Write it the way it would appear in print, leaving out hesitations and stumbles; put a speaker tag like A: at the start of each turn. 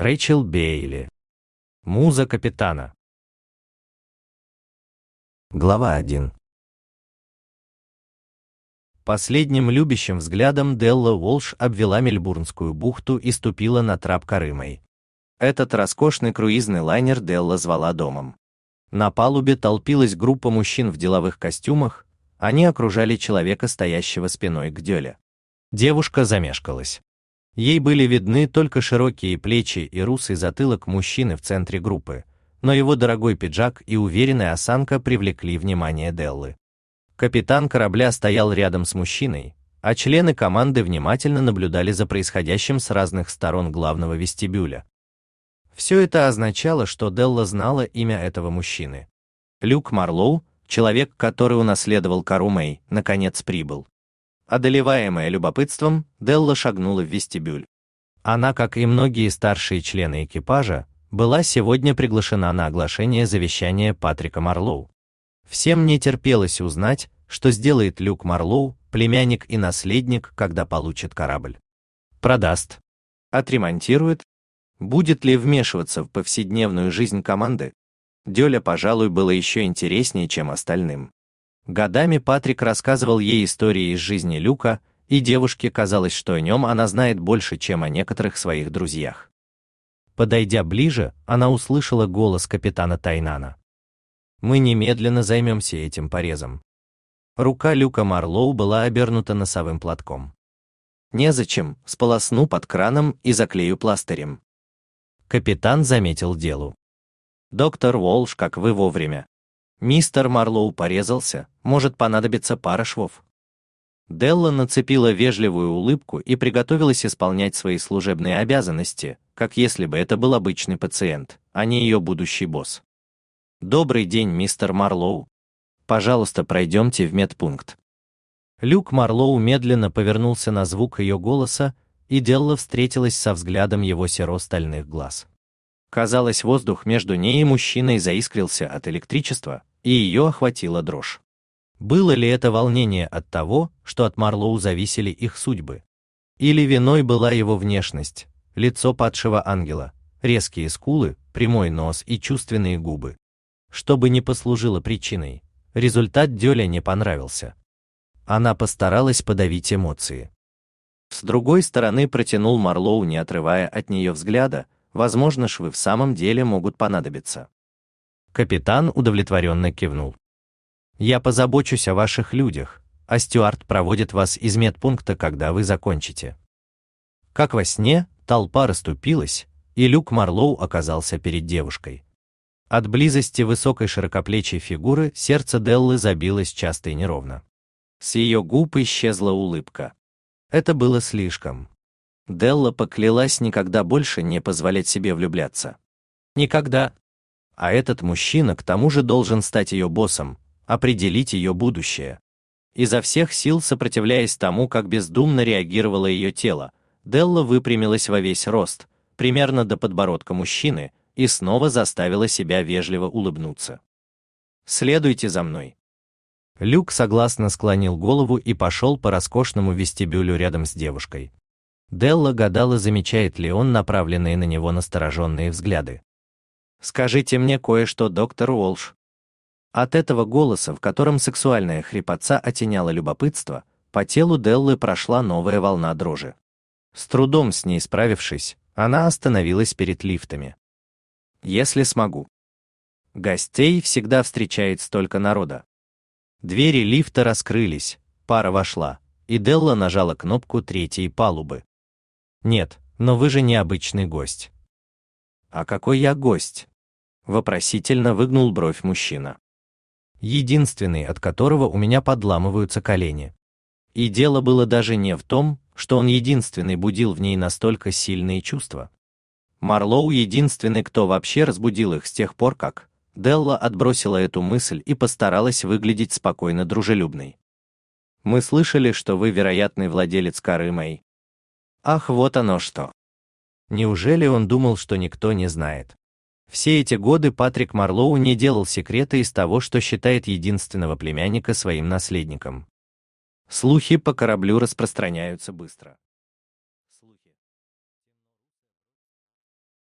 A: Рэйчел Бейли. Муза капитана. Глава 1. Последним любящим взглядом Делла Уолш обвела Мельбурнскую бухту и ступила на трап Карымой. Этот роскошный круизный лайнер Делла звала домом. На палубе толпилась группа мужчин в деловых костюмах, они окружали человека, стоящего спиной к Деле. Девушка замешкалась. Ей были видны только широкие плечи и русый затылок мужчины в центре группы, но его дорогой пиджак и уверенная осанка привлекли внимание Деллы. Капитан корабля стоял рядом с мужчиной, а члены команды внимательно наблюдали за происходящим с разных сторон главного вестибюля. Все это означало, что Делла знала имя этого мужчины. Люк Марлоу, человек, который унаследовал Карумэй, наконец прибыл. Одолеваемая любопытством, Делла шагнула в вестибюль. Она, как и многие старшие члены экипажа, была сегодня приглашена на оглашение завещания Патрика Марлоу. Всем не терпелось узнать, что сделает Люк Марлоу, племянник и наследник, когда получит корабль. Продаст? Отремонтирует? Будет ли вмешиваться в повседневную жизнь команды? Деле, пожалуй, было еще интереснее, чем остальным. Годами Патрик рассказывал ей истории из жизни Люка, и девушке казалось, что о нем она знает больше, чем о некоторых своих друзьях. Подойдя ближе, она услышала голос капитана Тайнана. «Мы немедленно займемся этим порезом». Рука Люка Марлоу была обернута носовым платком. «Незачем, сполосну под краном и заклею пластырем». Капитан заметил Делу. «Доктор Уолш, как вы вовремя. Мистер Марлоу порезался, может понадобиться пара швов». Делла нацепила вежливую улыбку и приготовилась исполнять свои служебные обязанности, как если бы это был обычный пациент, а не ее будущий босс. «Добрый день, мистер Марлоу. Пожалуйста, пройдемте в медпункт». Люк Марлоу медленно повернулся на звук ее голоса, и Делла встретилась со взглядом его серо-стальных глаз. Казалось, воздух между ней и мужчиной заискрился от электричества, и ее охватила дрожь. Было ли это волнение от того, что от Марлоу зависели их судьбы? Или виной была его внешность, лицо падшего ангела, резкие скулы, прямой нос и чувственные губы? Что бы ни послужило причиной, результат Деле не понравился. Она постаралась подавить эмоции. С другой стороны, протянул Марлоу, не отрывая от нее взгляда, возможно, швы в самом деле могут понадобиться. Капитан удовлетворенно кивнул. «Я позабочусь о ваших людях, а Стюарт проводит вас из медпункта, когда вы закончите». Как во сне, толпа расступилась, и Люк Марлоу оказался перед девушкой. От близости высокой широкоплечей фигуры сердце Деллы забилось часто и неровно. С ее губ исчезла улыбка. Это было слишком. Делла поклялась никогда больше не позволять себе влюбляться. Никогда. А этот мужчина к тому же должен стать ее боссом, определить ее будущее. Изо всех сил сопротивляясь тому, как бездумно реагировало ее тело, Делла выпрямилась во весь рост, примерно до подбородка мужчины, и снова заставила себя вежливо улыбнуться. «Следуйте за мной». Люк согласно склонил голову и пошел по роскошному вестибюлю рядом с девушкой. Делла гадала, замечает ли он направленные на него настороженные взгляды. «Скажите мне кое-что, доктор Уолш». От этого голоса, в котором сексуальная хрипотца оттеняла любопытство, по телу Деллы прошла новая волна дрожи. С трудом с ней справившись, она остановилась перед лифтами. «Если смогу». Гостей всегда встречает столько народа. Двери лифта раскрылись, пара вошла, и Делла нажала кнопку третьей палубы. «Нет, но вы же необычный гость». «А какой я гость?» — вопросительно выгнул бровь мужчина. «Единственный, от которого у меня подламываются колени». И дело было даже не в том, что он единственный будил в ней настолько сильные чувства. Марлоу единственный, кто вообще разбудил их с тех пор, как Делла отбросила эту мысль и постаралась выглядеть спокойно дружелюбной. «Мы слышали, что вы вероятный владелец Карымэй». «Ах, вот оно что!» Неужели он думал, что никто не знает? Все эти годы Патрик Марлоу не делал секрета из того, что считает единственного племянника своим наследником. Слухи по кораблю распространяются быстро.